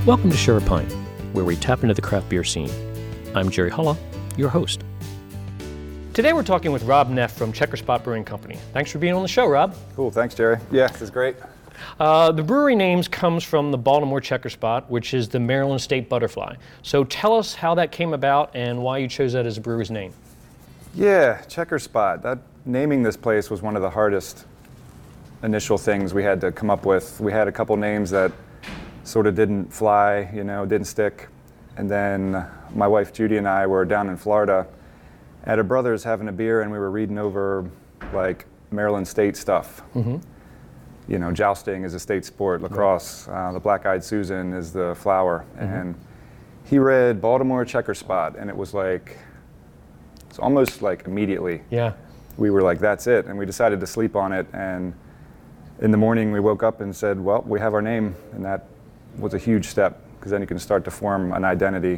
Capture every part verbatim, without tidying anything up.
Welcome to Share a Pint, where we tap into the craft beer scene. I'm Jerry Hulla, your host. Today we're talking with Rob Neff from Checker Spot Brewing Company. Thanks for being on the show, Rob. Cool, thanks, Jerry. Yeah, this is great. Uh, the brewery names comes from the Baltimore Checker Spot, which is the Maryland State Butterfly. So tell us how that came about and why you chose that as a brewer's name. Yeah, Checker Spot. That naming this place was one of the hardest initial things we had to come up with. We had a couple names that sort of didn't fly, you know, didn't stick. And then my wife Judy and I were down in Florida at a Brothers having a beer, and we were reading over like Maryland State stuff. Mm-hmm. You know, jousting is a state sport, lacrosse, uh, the Black-Eyed Susan is the flower. Mm-hmm. And he read Baltimore Checker Spot, and it was like, it's almost like immediately. Yeah. We were like, that's it. And we decided to sleep on it. And in the morning we woke up and said, well, we have our name. And that was a huge step, because then you can start to form an identity.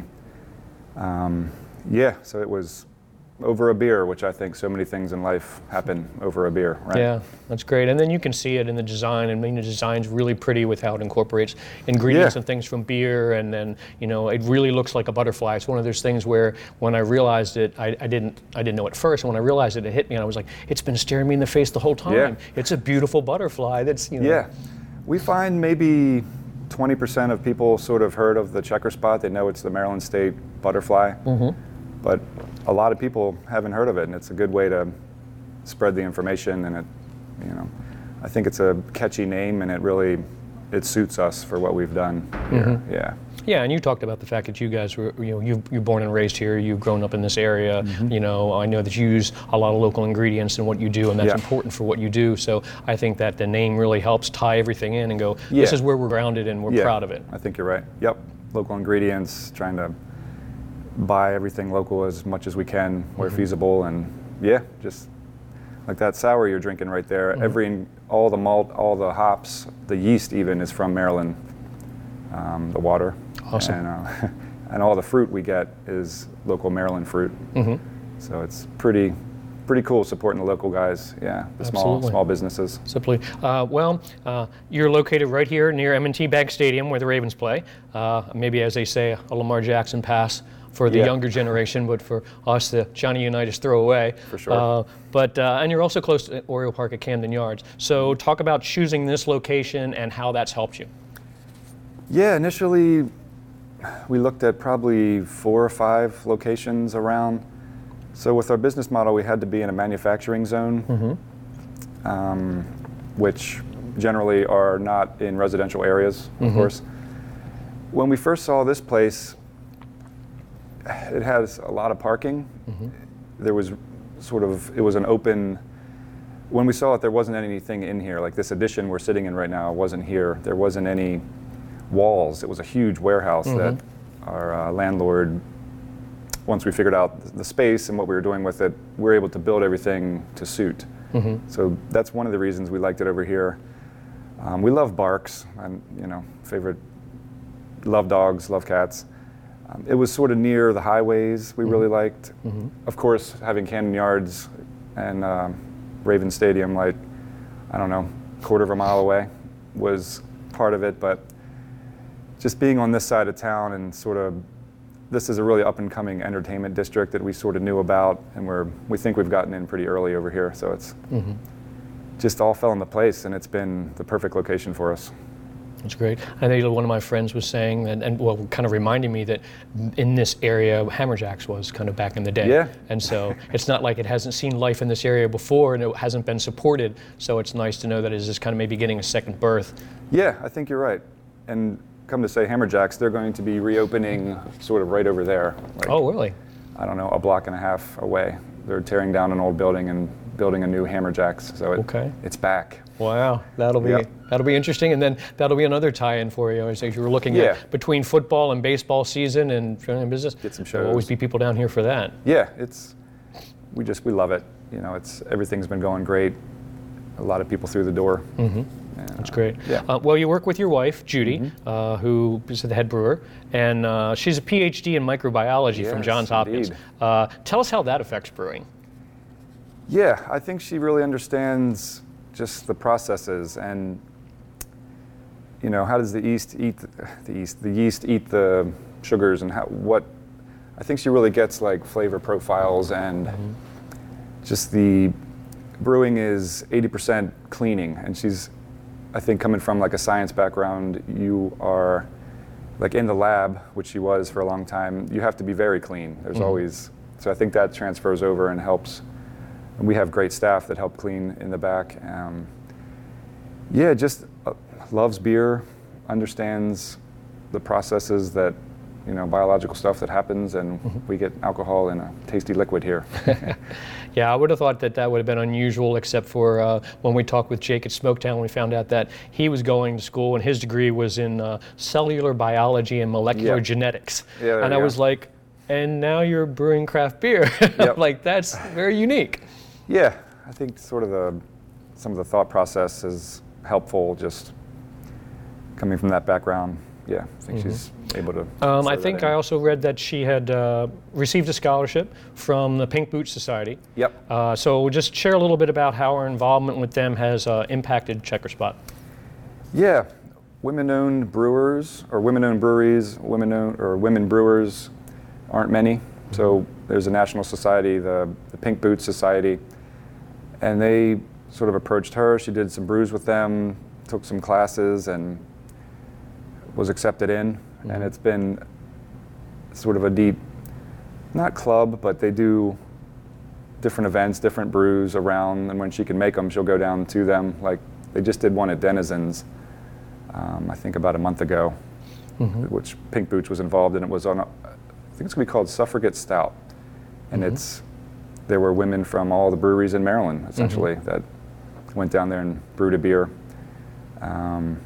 Um, yeah, so it was over a beer, which I think so many things in life happen over a beer, right? Yeah, that's great. And then you can see it in the design. I mean, the design's really pretty with how it incorporates ingredients Yeah. and things from beer, and then, you know, it really looks like a butterfly. It's one of those things where when I realized it, I, I didn't I didn't know at first, and when I realized it, it hit me, and I was like, it's been staring me in the face the whole time. Yeah. It's a beautiful butterfly that's, you know. Yeah, we find maybe twenty percent of people sort of heard of the Checker Spot. They know it's the Maryland State Butterfly, mm-hmm. but a lot of people haven't heard of it, and it's a good way to spread the information. And it, you know, I think it's a catchy name, and it really it suits us for what we've done here. Mm-hmm. Yeah. Yeah, and you talked about the fact that you guys were, you know, you you're born and raised here. You've grown up in this area. Mm-hmm. You know, I know that you use a lot of local ingredients in what you do, and that's yeah. important for what you do. So I think that the name really helps tie everything in and go, this yeah. is where we're grounded and we're yeah. proud of it. I think you're right. Yep, local ingredients, trying to buy everything local as much as we can where mm-hmm. feasible, and yeah, just like that sour you're drinking right there. Mm-hmm. Every all the malt, all the hops, the yeast even is from Maryland. Um, the water. Awesome. And, uh, and all the fruit we get is local Maryland fruit. Mm-hmm. So it's pretty pretty cool supporting the local guys, yeah, the Absolutely. small small businesses. Simply. Uh, well, uh, you're located right here near M and T Bank Stadium where the Ravens play. Uh, maybe, as they say, a Lamar Jackson pass for the yeah. younger generation, but for us, the Johnny Unitas throwaway. For sure. Uh, but uh, and you're also close to Oriole Park at Camden Yards. So talk about choosing this location and how that's helped you. Yeah, initially we looked at probably four or five locations around. So with our business model, we had to be in a manufacturing zone, mm-hmm. um, which generally are not in residential areas, of mm-hmm. course. When we first saw this place, it has a lot of parking. Mm-hmm. There was sort of, it was an open, when we saw it, there wasn't anything in here. Like this addition we're sitting in right now wasn't here. There wasn't any walls. It was a huge warehouse mm-hmm. that our uh, landlord, once we figured out the space and what we were doing with it, we were able to build everything to suit. Mm-hmm. So that's one of the reasons we liked it over here. Um, we love barks. I'm, you know, favorite, love dogs, love cats. Um, it was sort of near the highways we mm-hmm. really liked. Mm-hmm. Of course, having Camden Yards and um, Raven Stadium, like, I don't know, quarter of a mile away was part of it, but just being on this side of town and sort of, this is a really up and coming entertainment district that we sort of knew about, and we're, we think we've gotten in pretty early over here, so it's mm-hmm. just all fell into place, and it's been the perfect location for us. That's great. I know one of my friends was saying, and, and well, kind of reminding me that in this area, Hammerjacks was kind of back in the day. Yeah. And so it's not like it hasn't seen life in this area before and it hasn't been supported. So it's nice to know that it's just kind of maybe getting a second birth. Yeah, I think you're right. And come to say Hammerjacks, they're going to be reopening sort of right over there. Like, oh, really? I don't know, a block and a half away. They're tearing down an old building and building a new Hammerjacks. So it, okay. it's back. Wow, that'll be yep. that'll be interesting, and then that'll be another tie-in for you. As you were looking yeah. at between football and baseball season and business, get some shows. There'll always be people down here for that. Yeah, it's we just we love it. You know, it's everything's been going great. A lot of people through the door. Mm-hmm. And, That's great. Yeah. Uh, well, you work with your wife, Judy, mm-hmm. uh, who is the head brewer, and uh, she's a P H D in microbiology yes, from Johns Hopkins. Uh, tell us how that affects brewing. Yeah, I think she really understands just the processes, and you know, how does the yeast eat the, the yeast the yeast eat the sugars, and how what I think she really gets like flavor profiles, and mm-hmm. just the brewing is eighty percent cleaning, and she's, I think, coming from like a science background, you are like in the lab, which she was for a long time, you have to be very clean. There's mm-hmm. always, so I think that transfers over and helps. And we have great staff that help clean in the back. Um, yeah, just uh, loves beer, understands the processes that, you know, biological stuff that happens, and mm-hmm. we get alcohol in a tasty liquid here. Yeah, I would have thought that that would have been unusual, except for uh, when we talked with Jake at Smoketown, we found out that he was going to school and his degree was in uh, cellular biology and molecular yep. genetics. Yeah, and I go. was like, and now you're brewing craft beer. Yep. Like, that's very unique. Yeah, I think sort of the some of the thought process is helpful, just coming from that background. Yeah, I think mm-hmm. she's able to. Um, I think I also read that she had uh, received a scholarship from the Pink Boots Society. Yep. Uh, so just share a little bit about how her involvement with them has uh, impacted Checkerspot. Yeah, women-owned brewers or women-owned breweries, women-owned or women brewers aren't many. Mm-hmm. So there's a national society, the, the Pink Boots Society, and they sort of approached her. She did some brews with them, took some classes, and was accepted in. Mm-hmm. And it's been sort of a deep, not club, but they do different events, different brews around, and when she can make them, she'll go down to them. Like, they just did one at Denizens, um, I think about a month ago, mm-hmm. which Pink Boots was involved in. It was on, a, I think it's gonna be called Suffragette Stout. And mm-hmm. it's, there were women from all the breweries in Maryland, essentially, mm-hmm. that went down there and brewed a beer. Um,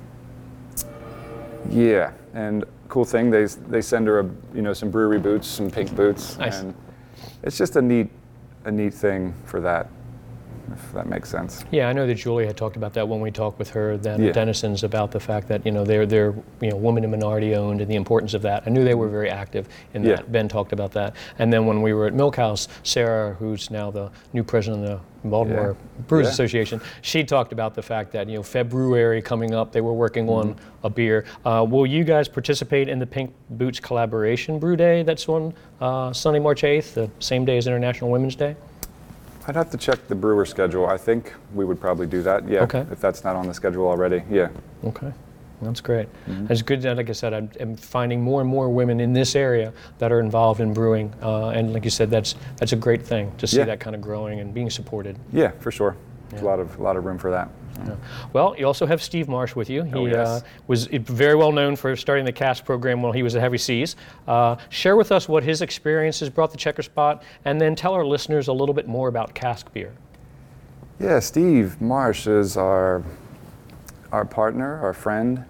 yeah, and cool thing, they they send her a, you know, some brewery boots, some pink boots, nice. And it's just a neat a neat thing for that, if that makes sense. Yeah, I know that Julie had talked about that when we talked with her then yeah. at Denizens, about the fact that, you know, they're they're you know, women and minority owned, and the importance of that. I knew they were very active in that. Yeah. Ben talked about that. And then when we were at Milk House, Sarah, who's now the new president of the Baltimore yeah. Brewers yeah. Association, she talked about the fact that, you know, February coming up, they were working mm-hmm. on a beer. Uh, will you guys participate in the Pink Boots Collaboration Brew Day that's on uh, Sunday, March eighth, the same day as International Women's Day? I'd have to check the brewer schedule. I think we would probably do that, yeah, okay. if that's not on the schedule already, yeah. Okay, that's great. Mm-hmm. It's good that, like I said, I'm, I'm finding more and more women in this area that are involved in brewing, uh, and like you said, that's that's a great thing to see yeah. that kind of growing and being supported. Yeah, for sure. Yeah. There's a lot of, a lot of room for that. Yeah. Well, you also have Steve Marsh with you. He oh, yes. uh, was very well known for starting the cask program while he was at Heavy Seas. Uh, share with us what his experiences brought to Checkerspot, and then tell our listeners a little bit more about cask beer. Yeah, Steve Marsh is our our partner, our friend.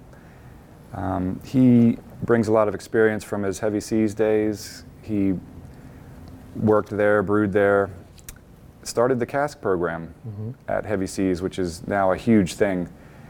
Um, he brings a lot of experience from his Heavy Seas days. He worked there, brewed there, started the cask program mm-hmm. at Heavy Seas, which is now a huge thing.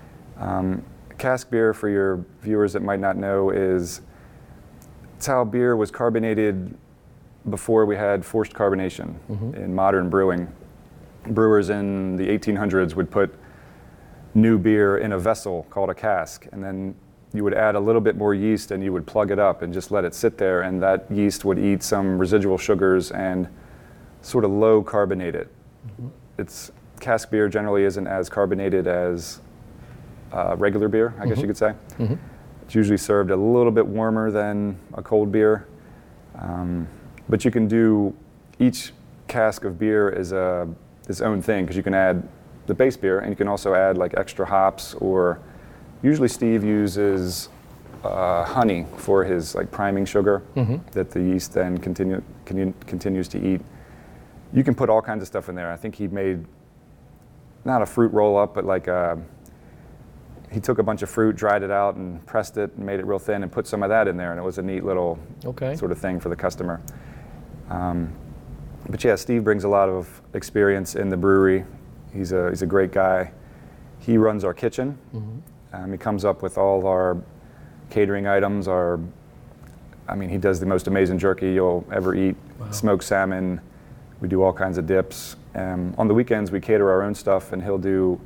Um, cask beer, for your viewers that might not know, is it's how beer was carbonated before we had forced carbonation mm-hmm. in modern brewing. Brewers in the eighteen hundreds would put new beer in a vessel called a cask, and then you would add a little bit more yeast and you would plug it up and just let it sit there, and that yeast would eat some residual sugars and sort of low carbonate it. Mm-hmm. It's cask beer generally isn't as carbonated as uh, regular beer, I mm-hmm. guess you could say. Mm-hmm. It's usually served a little bit warmer than a cold beer, um, but you can do each cask of beer is a its own thing, because you can add the base beer and you can also add like extra hops, or usually Steve uses uh, honey for his like priming sugar mm-hmm. that the yeast then continue, continue continues to eat. You can put all kinds of stuff in there. I think he made not a fruit roll up, but like a, he took a bunch of fruit, dried it out, and pressed it and made it real thin and put some of that in there, and it was a neat little okay. sort of thing for the customer. Um, But yeah, Steve brings a lot of experience in the brewery. He's a he's a great guy. He runs our kitchen. Mm-hmm. Um, he comes up with all of our catering items. Our, I mean, he does the most amazing jerky you'll ever eat. Wow. Smoked salmon. We do all kinds of dips. Um, on the weekends, we cater our own stuff, and he'll do.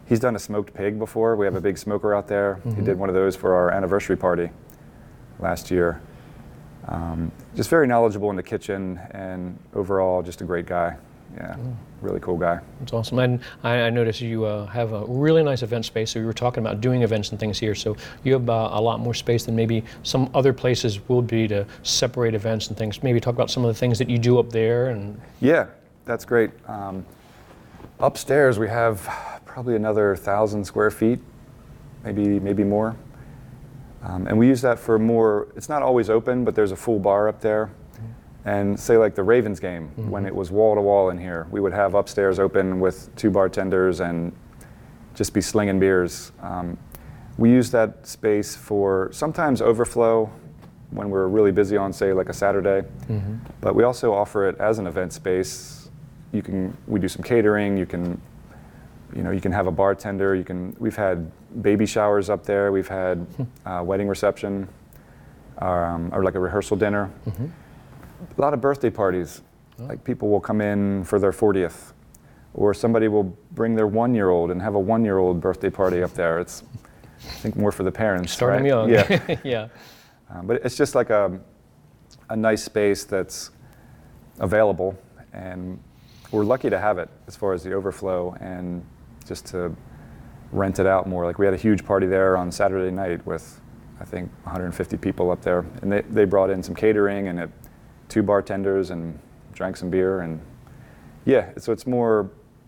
He's done a smoked pig before. We have a big smoker out there. Mm-hmm. He did one of those for our anniversary party last year. Um, just very knowledgeable in the kitchen, and overall just a great guy. Yeah, mm. really cool guy. That's awesome. And I, I noticed you uh, have a really nice event space. So you were talking about doing events and things here. So you have uh, a lot more space than maybe some other places will be to separate events and things. Maybe talk about some of the things that you do up there. And yeah, that's great. Um, upstairs we have probably another thousand square feet, maybe maybe more. Um, and we use that for more. It's not always open, but there's a full bar up there. And say like the Ravens game, mm-hmm. when it was wall to wall in here, we would have upstairs open with two bartenders and just be slinging beers. Um, we use that space for sometimes overflow when we're really busy on, say, like a Saturday. Mm-hmm. But we also offer it as an event space. You can, we do some catering. You can, you know, you can have a bartender. You can. We've had baby showers up there. We've had uh, wedding reception, um, or like a rehearsal dinner. Mm-hmm. A lot of birthday parties. Oh. Like people will come in for their fortieth, or somebody will bring their one-year-old and have a one-year-old birthday party up there. It's, I think, more for the parents. Start them right? young. Yeah. yeah. Um, but it's just like a, a nice space that's available, and we're lucky to have it as far as the overflow and just to rent it out more. Like we had a huge party there on Saturday night with, I think, one hundred fifty people up there, and they, they brought in some catering and it. Two bartenders and drank some beer, and yeah, so it's more,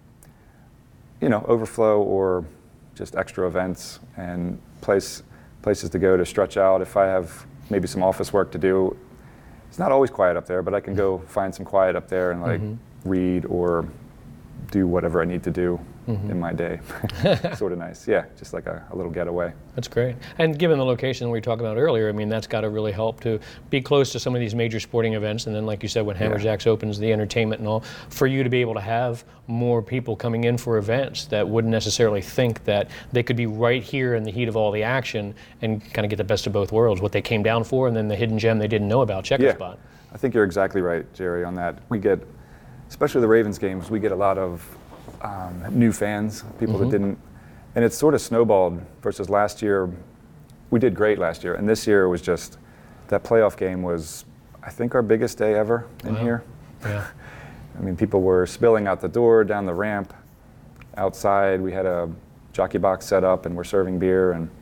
you know, overflow or just extra events and place places to go to stretch out. If I have maybe some office work to do, it's not always quiet up there, but I can go find some quiet up there and like mm-hmm. read or do whatever I need to do mm-hmm. in my day. Sort of nice. Yeah, just like a, a little getaway. That's great. And given the location we were talking about earlier, I mean, that's got to really help to be close to some of these major sporting events. And then, like you said, when Hammerjacks yeah. opens, the entertainment and all, for you to be able to have more people coming in for events that wouldn't necessarily think that they could be right here in the heat of all the action and kind of get the best of both worlds, what they came down for and then the hidden gem they didn't know about, Checker yeah. Spot. I think you're exactly right, Jerry, on that. We get, especially the Ravens games, we get a lot of um, new fans, people mm-hmm. that didn't, and it's sort of snowballed versus last year. We did great last year, and this year was just, that playoff game was, I think, our biggest day ever in wow. here. Yeah. I mean, people were spilling out the door, down the ramp, outside. We had a jockey box set up, and we're serving beer, and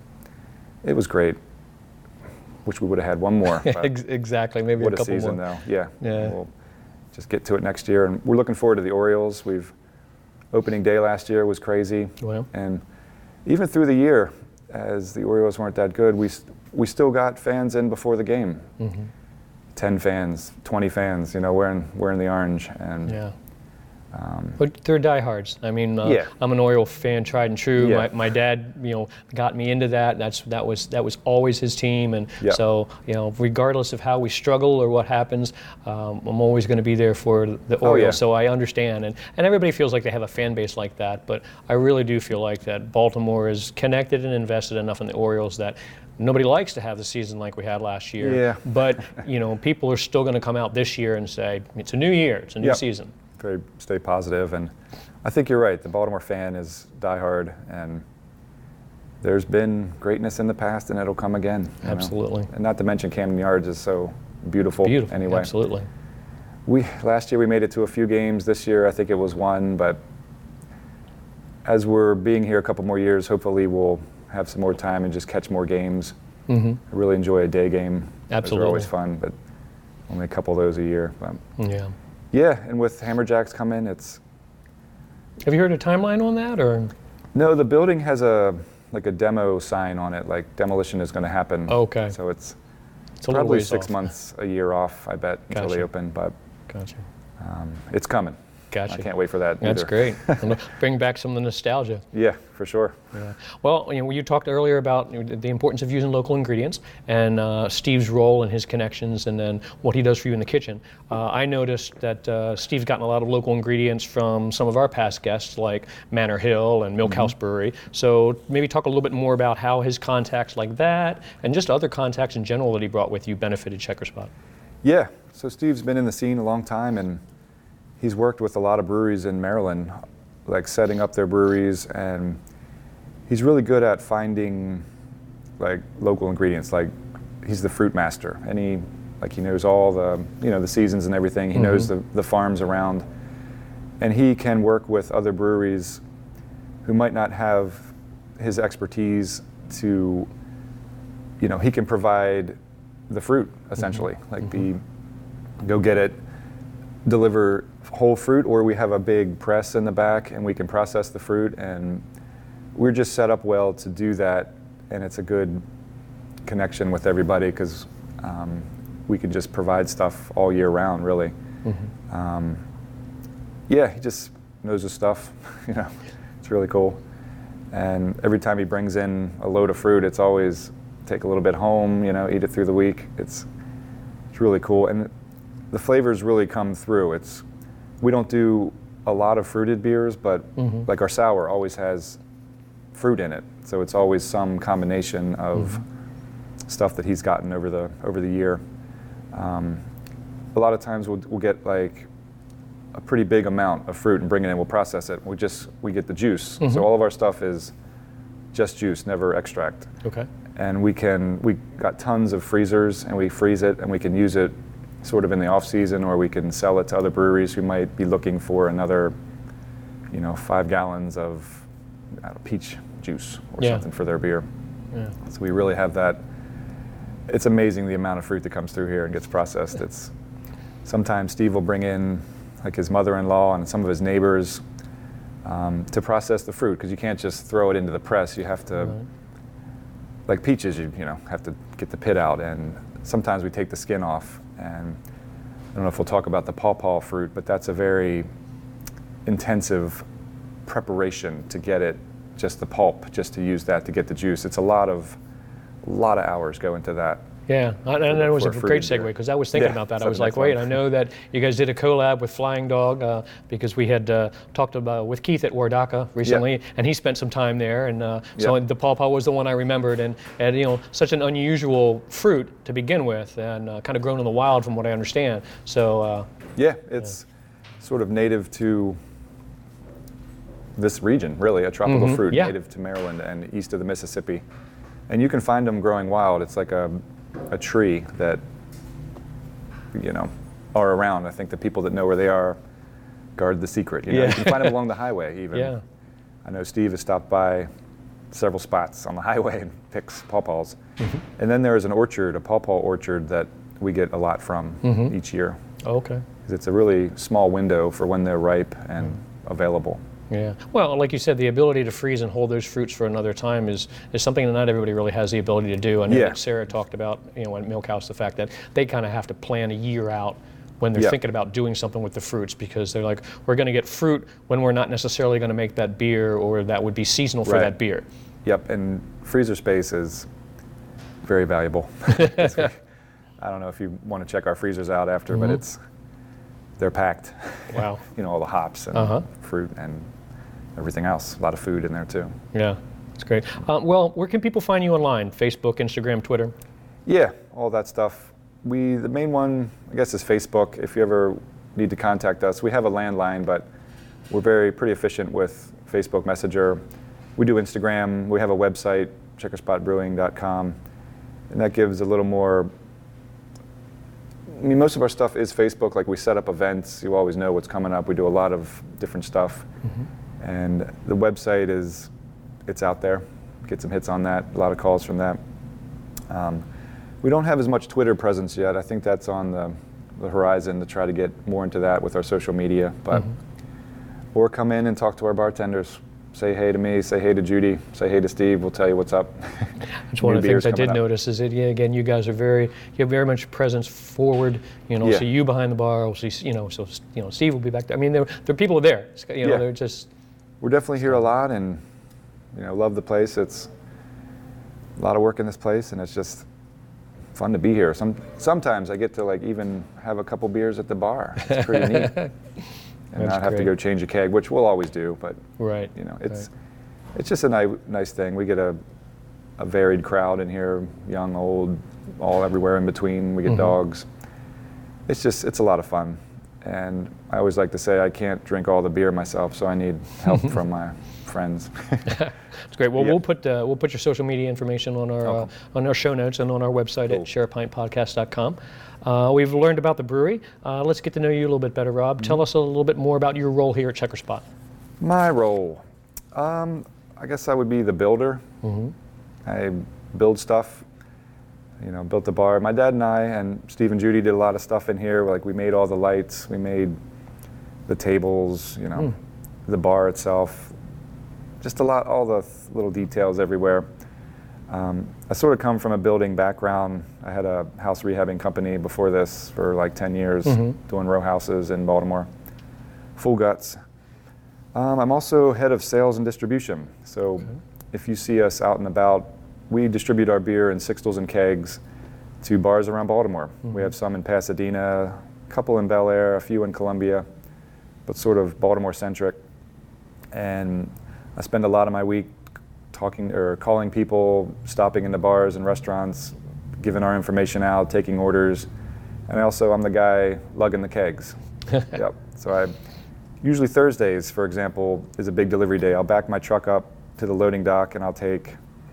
it was great. Wish we would have had one more. Exactly, maybe what a couple a season, more. though. Yeah. Yeah. We'll just get to it next year, and we're looking forward to the Orioles. We've opening day last year was crazy, wow. and even through the year, as the Orioles weren't that good, we we still got fans in before the game. Mm-hmm. Ten fans, twenty fans, you know, wearing wearing the orange, and yeah. Um, but they're diehards. I mean, uh, yeah. I'm an Oriole fan, tried and true. Yeah. My, my dad, you know, got me into that. That's that was that was always his team, and yeah. so you know, regardless of how we struggle or what happens, um, I'm always going to be there for the Orioles. Oh, yeah. So I understand, and and everybody feels like they have a fan base like that, but I really do feel like that Baltimore is connected and invested enough in the Orioles that. Nobody likes to have the season like we had last year, yeah. but you know, people are still going to come out this year and say it's a new year, it's a new yep. season. Very stay positive, and I think you're right. The Baltimore fan is diehard, and there's been greatness in the past, and it'll come again. Absolutely. Know? And not to mention Camden Yards is so beautiful. Beautiful. Anyway, absolutely. We last year we made it to a few games. This year I think it was one, but as we're being here a couple more years, hopefully we'll have some more time and just catch more games. Mm-hmm. I really enjoy a day game. Absolutely. Those are always fun, but only a couple of those a year. But yeah. Yeah, and with Hammerjacks coming, it's. Have you heard a timeline on that, or? No, the building has a like a demo sign on it, like demolition is going to happen. Okay. So it's, it's probably six off. months, a year off, I bet, Gotcha. until they open. But gotcha. Um, it's coming. Gotcha. I can't wait for that. That's either. great. Bring back some of the nostalgia. Yeah, for sure. Yeah. Well, you know, you talked earlier about you know, the importance of using local ingredients and uh, Steve's role and his connections, and then what he does for you in the kitchen. Uh, I noticed that uh, Steve's gotten a lot of local ingredients from some of our past guests, like Manor Hill and Milk mm-hmm. House Brewery. So maybe talk a little bit more about how his contacts like that, and just other contacts in general that he brought with you, benefited Checker Spot. Yeah. So Steve's been in the scene a long time, and he's worked with a lot of breweries in Maryland, like setting up their breweries, and he's really good at finding like local ingredients. Like he's the fruit master, and he like he knows all the you know the seasons and everything. He mm-hmm. knows the the farms around, and he can work with other breweries who might not have his expertise to, you know, he can provide the fruit essentially, mm-hmm. like mm-hmm. the go get it, deliver whole fruit, or we have a big press in the back and we can process the fruit, and we're just set up well to do that, and it's a good connection with everybody because um, we can just provide stuff all year round, really. Mm-hmm. Um, yeah, he just knows his stuff, you know, it's really cool. And every time he brings in a load of fruit, it's always take a little bit home, you know, eat it through the week. It's it's really cool, and the flavors really come through. It's we don't do a lot of fruited beers, but mm-hmm. like our sour always has fruit in it, so it's always some combination of mm-hmm. stuff that he's gotten over the over the year. Um, a lot of times we'll we'll get like a pretty big amount of fruit and bring it in. We'll process it. We just we get the juice. Mm-hmm. So all of our stuff is just juice, never extract. Okay. And we can we got tons of freezers, and we freeze it, and we can use it sort of in the off season, or we can sell it to other breweries who might be looking for another, you know, five gallons of I don't know, peach juice or yeah. something for their beer. Yeah. So we really have that. It's amazing the amount of fruit that comes through here and gets processed. It's sometimes Steve will bring in like his mother-in-law and some of his neighbors um, to process the fruit, because you can't just throw it into the press. You have to, right. like peaches, you you know have to get the pit out, and sometimes we take the skin off. And I don't know if we'll talk about the pawpaw fruit, but that's a very intensive preparation to get it, just the pulp, just to use that to get the juice. It's a lot of, a lot of hours go into that. Yeah, and that was a great segue, because I was thinking yeah, about that. I was like, wait, I know that you guys did a collab with Flying Dog, uh, because we had uh, talked about with Keith at Wardaka recently, yeah. and he spent some time there, and uh, so yeah. the pawpaw was the one I remembered, and, and you know, such an unusual fruit to begin with, and uh, kind of grown in the wild from what I understand. So uh, yeah, it's yeah. sort of native to this region, really, a tropical mm-hmm. fruit, yeah. native to Maryland and east of the Mississippi, and you can find them growing wild. It's like a a tree that, you know, are around. I think the people that know where they are guard the secret. You know, yeah. you can find them along the highway even. Yeah. I know Steve has stopped by several spots on the highway and picks pawpaws. Mm-hmm. And then there is an orchard, a pawpaw orchard, that we get a lot from mm-hmm. each year. Oh, okay. Because it's a really small window for when they're ripe and mm-hmm. available. Yeah. Well, like you said, the ability to freeze and hold those fruits for another time is, is something that not everybody really has the ability to do. I know yeah. that Sarah talked about, you know, at Milk House, the fact that they kind of have to plan a year out when they're yep. thinking about doing something with the fruits, because they're like, we're going to get fruit when we're not necessarily going to make that beer, or that would be seasonal for right. that beer. Yep, and freezer space is very valuable. I don't know if you want to check our freezers out after, mm-hmm. but it's they're packed. Wow. You know, all the hops and uh-huh. fruit and everything else. A lot of food in there too. Yeah, that's great. Uh, well, where can people find you online? Facebook, Instagram, Twitter? Yeah, all that stuff. We the main one, I guess, is Facebook. If you ever need to contact us, we have a landline, but we're very pretty efficient with Facebook Messenger. We do Instagram. We have a website, checker spot brewing dot com, and that gives a little more. I mean, most of our stuff is Facebook. Like, we set up events. You always know what's coming up. We do a lot of different stuff. Mm-hmm. And the website is, it's out there. Get some hits on that, a lot of calls from that. Um, we don't have as much Twitter presence yet. I think that's on the, the horizon to try to get more into that with our social media. But mm-hmm. Or come in and talk to our bartenders. Say hey to me, say hey to Judy, say hey to Steve, we'll tell you what's up. That's one of the things I did up. notice is that, yeah, again, you guys are very, you have very much presence forward, you know, yeah. so you behind the bar, we'll see, you know, so, you know, Steve will be back there. I mean, there, there are people there, you know, yeah. they're just. We're definitely here a lot, and, you know, love the place. It's a lot of work in this place, and it's just fun to be here. Some Sometimes I get to, like, even have a couple beers at the bar. It's pretty neat. And That's not have great. to go change a keg, which we'll always do, but right. you know, it's right. it's just a ni- nice thing. We get a a varied crowd in here, young, old, all everywhere in between. We get mm-hmm. dogs. It's just it's a lot of fun, and I always like to say I can't drink all the beer myself, so I need help from my friends. It's great. Well, Yeah. we'll put uh, we'll put your social media information on our Oh, uh, on our show notes and on our website Cool. at share a pint podcast dot com. Uh, we've learned about the brewery. Uh, let's get to know you a little bit better, Rob. Mm-hmm. Tell us a little bit more about your role here at Checker Spot. My role, um, I guess I would be the builder. Mm-hmm. I build stuff. You know, built the bar. My dad and I and Steve and Judy did a lot of stuff in here. Like we made all the lights, we made the tables, you know, Mm. the bar itself. Just a lot, all the th- little details everywhere. Um, I sort of come from a building background. I had a house rehabbing company before this for like ten years, Mhm. doing row houses in Baltimore. Full guts. Um, I'm also head of sales and distribution. So if you see us out and about, we distribute our beer in sixtels and kegs to bars around Baltimore. We have some in Pasadena, a couple in Bel Air, a few in Columbia, but sort of Baltimore centric. And I spend a lot of my week talking or calling people, stopping into bars and restaurants, giving our information out, taking orders. And also I'm the guy lugging the kegs. Yep. So I usually Thursdays, for example, is a big delivery day. I'll back my truck up to the loading dock and I'll take,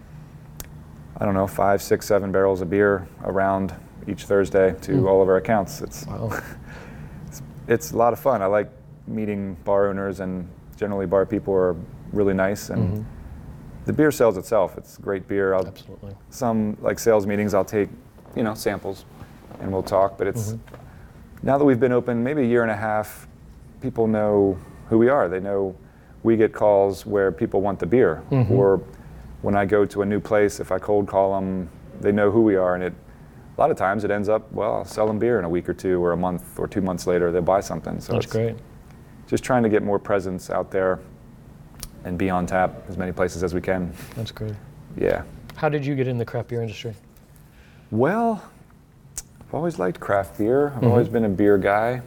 I don't know, five, six, seven barrels of beer around each Thursday to Mm. all of our accounts. It's, Wow. it's it's a lot of fun. I like meeting bar owners, and generally bar people are really nice. And Mhm. the beer sells itself. It's great beer. I'll, Absolutely. some like sales meetings, I'll take, you know, samples, and we'll talk. But it's Mhm. now that we've been open maybe a year and a half, people know who we are. They know we get calls where people want the beer, Mhm. or when I go to a new place, if I cold call them, they know who we are, and it. A lot of times it ends up, well, I'll sell them beer in a week or two, or a month or two months later, they'll buy something. So That's it's great. just trying to get more presence out there and be on tap as many places as we can. That's great. Yeah. How did you get in the craft beer industry? Well, I've always liked craft beer. I've Mhm. always been a beer guy.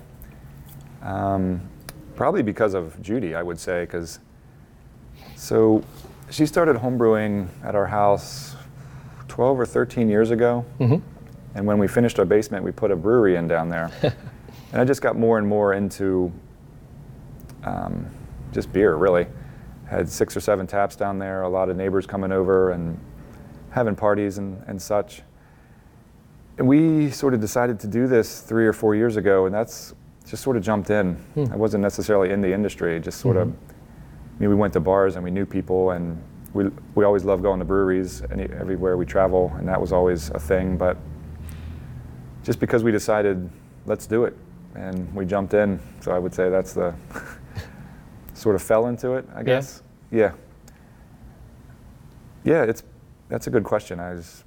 Um, probably because of Judy, I would say, because so she started homebrewing at our house twelve or thirteen years ago. Mm-hmm. And when we finished our basement, we put a brewery in down there. And I just got more and more into um, just beer, really. Had six or seven taps down there, a lot of neighbors coming over and having parties and, and such. And we sort of decided to do this three or four years ago, and that's just sort of jumped in. Hmm. I wasn't necessarily in the industry, just sort Mhm. of, I mean, we went to bars and we knew people, and we, we always loved going to breweries any, everywhere we travel, and that was always a thing. But just because we decided, let's do it, and we jumped in. So I would say that's the sort of fell into it, I guess. Yeah. Yeah, it's that's a good question. I was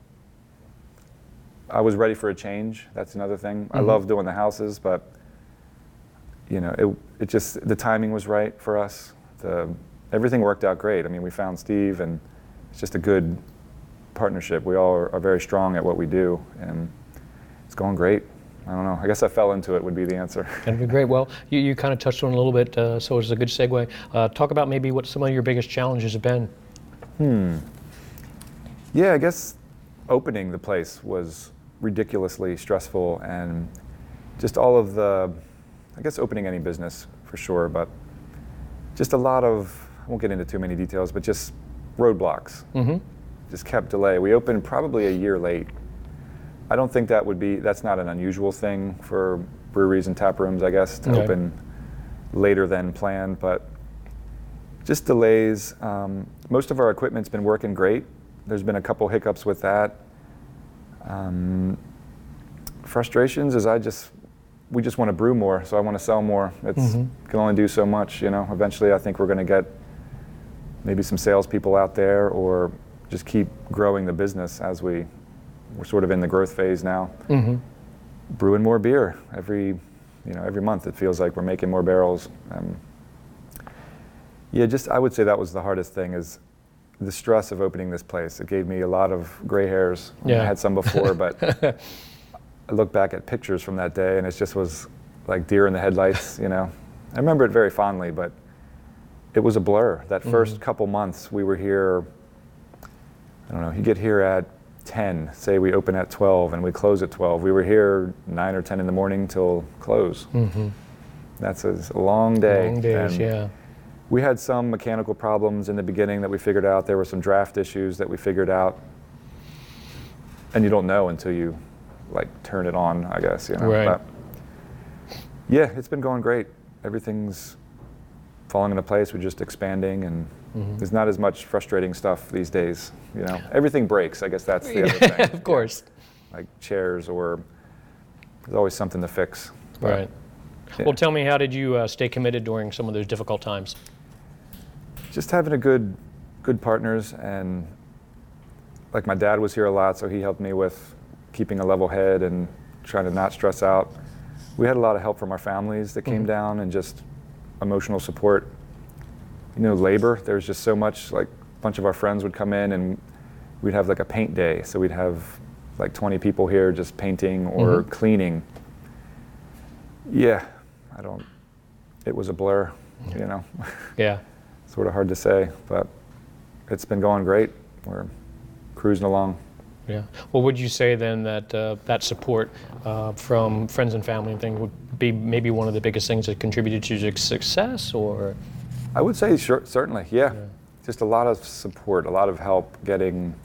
I was ready for a change. That's another thing. I Mhm. love doing the houses, but you know, it it just the timing was right for us. The everything worked out great. I mean, we found Steve, and it's just a good partnership. We all are, are very strong at what we do, and it's going great. I don't know. I guess I fell into it would be the answer. That'd be great. Well, you, you kind of touched on it a little bit, uh, so it's a good segue. Uh, talk about maybe what some of your biggest challenges have been. Hmm. Yeah, I guess opening the place was ridiculously stressful, and just all of the, I guess opening any business for sure, but just a lot of, I won't get into too many details, but just roadblocks. Mm-hmm. Just kept delay. We opened probably a year late. I don't think that would be, that's not an unusual thing for breweries and tap rooms, I guess, to Okay. open later than planned, but just delays. Um, most of our equipment's been working great. There's been a couple hiccups with that. Um, frustrations is I just, we just want to brew more, so I want to sell more. It's Mhm. can only do so much, you know. Eventually, I think we're going to get maybe some salespeople out there, or just keep growing the business as we we're sort of in the growth phase now. Mm-hmm. Brewing more beer every, you know, every month. It feels like we're making more barrels. Um, yeah, just I would say that was the hardest thing, is the stress of opening this place. It gave me a lot of gray hairs. Yeah. I had some before, but I look back at pictures from that day, and it just was like deer in the headlights, you know. I remember it very fondly, but it was a blur. That first Mhm. couple months we were here, I don't know, you get here at ten, say we open at twelve and we close at twelve. We were here nine or ten in the morning till close. Mm-hmm. That's a, a long day. Long days, and yeah. We had some mechanical problems in the beginning that we figured out. There were some draft issues that we figured out. And you don't know until you like turn it on, I guess, you know. Right. But yeah, it's been going great. Everything's falling into place. We're just expanding, and mm-hmm. there's not as much frustrating stuff these days, you know. Everything breaks. I guess that's the other thing. Of course. Yeah. Like chairs, or there's always something to fix. But, right. yeah. Well, tell me, how did you uh, stay committed during some of those difficult times? Just having a good, good partners, and like my dad was here a lot, so he helped me with keeping a level head and trying to not stress out. We had a lot of help from our families that came mm-hmm. down, and just emotional support. You know, labor, there was just so much, like a bunch of our friends would come in and we'd have like a paint day. So we'd have like twenty people here just painting or mm-hmm. cleaning. Yeah, I don't, it was a blur, yeah. you know. Yeah. Sort of hard to say, but it's been going great. We're cruising along. Yeah. Well, would you say then that uh, that support uh, from friends and family and things would be maybe one of the biggest things that contributed to your success, or? I would say sure, certainly, yeah. yeah. Just a lot of support, a lot of help getting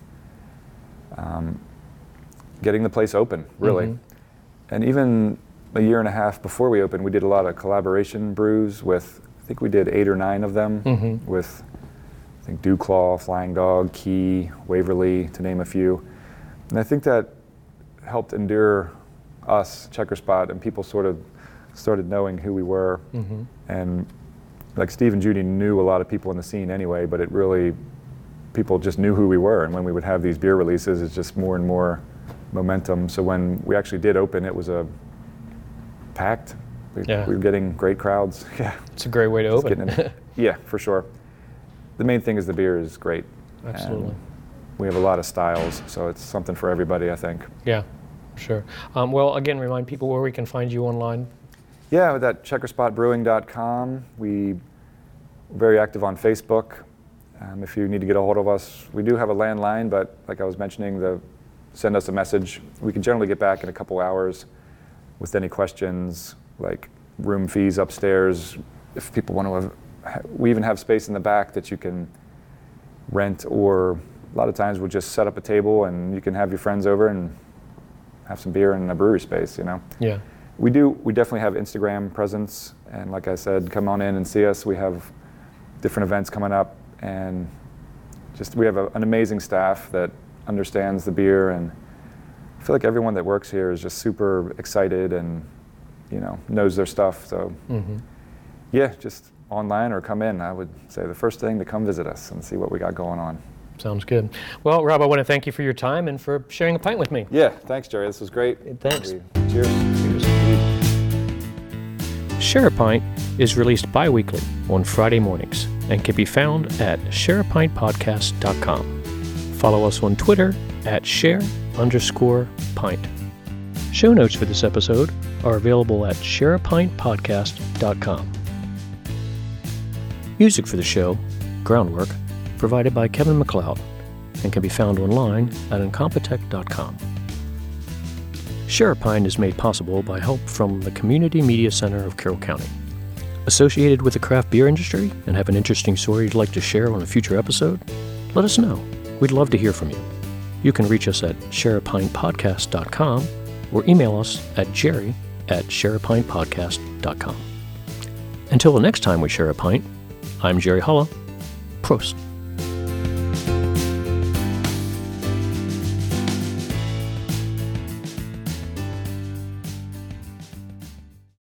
um, getting the place open, really. Mm-hmm. And even a year and a half before we opened, we did a lot of collaboration brews with, I think we did eight or nine of them mm-hmm. with, I think, Dewclaw, Flying Dog, Key, Waverly, to name a few. And I think that helped endear us, Checker Spot, and people sort of started knowing who we were. Mm-hmm. And like Steve and Judy knew a lot of people in the scene anyway, but it really, people just knew who we were. And when we would have these beer releases, it's just more and more momentum. So when we actually did open, it was a packed. We, yeah. we were getting great crowds. Yeah, it's a great way to open. Yeah, for sure. The main thing is the beer is great. Absolutely. And we have a lot of styles, so it's something for everybody, I think. Yeah, sure. Um, well, again, remind people where we can find you online. Yeah, with that checker spot brewing dot com. We We're very active on Facebook. Um, if you need to get a hold of us, we do have a landline, but like I was mentioning, the send us a message. We can generally get back in a couple hours with any questions, like room fees upstairs. If people want to, have, we even have space in the back that you can rent, or a lot of times we'll just set up a table and you can have your friends over and have some beer in a brewery space, you know? Yeah. We do, we definitely have Instagram presence, and like I said, come on in and see us. We have different events coming up, and just we have a, an amazing staff that understands the beer, and I feel like everyone that works here is just super excited and, you know, knows their stuff. So mm-hmm. yeah, just online or come in. I would say the first thing to come visit us and see what we got going on. Sounds good. Well, Rob, I want to thank you for your time and for sharing a pint with me. Yeah, thanks, Jerry. This was great. Thanks. Cheers. Cheers. Share a Pint is released bi-weekly on Friday mornings and can be found at share a pint podcast dot com. Follow us on Twitter at share underscore pint. Show notes for this episode are available at share a pint podcast dot com. Music for the show, Groundwork, provided by Kevin MacLeod, and can be found online at incompetech dot com. Share a Pint is made possible by help from the Community Media Center of Carroll County. Associated with the craft beer industry and have an interesting story you'd like to share on a future episode? Let us know. We'd love to hear from you. You can reach us at share a pint podcast dot com or email us at jerry at share a pint podcast dot com. Until the next time we share a pint, I'm Jerry Hulla. Prost.